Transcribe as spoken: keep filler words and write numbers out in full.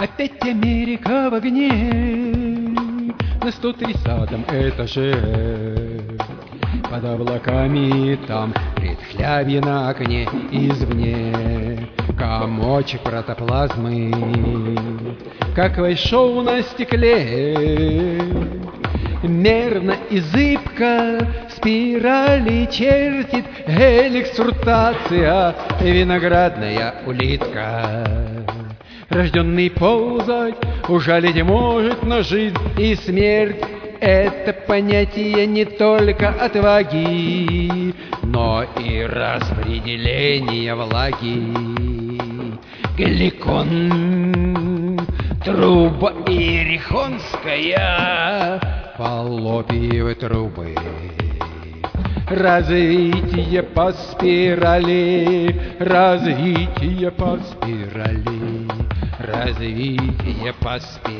Опять Америка в огне на сто тридцатом этаже. Под облаками там предхлябье на окне извне. Комочек протоплазмы, как шоу на стекле. Мерно и зыбко спирали чертит эликсрутация, виноградная улитка. Рожденный ползать, ужалить может, но жизнь и смерть — это понятие не только отваги, но и распределения влаги. Гликон, труба иерихонская, фаллопиевы трубы. Развитие по спирали, развитие по спирали, развитие по спирали.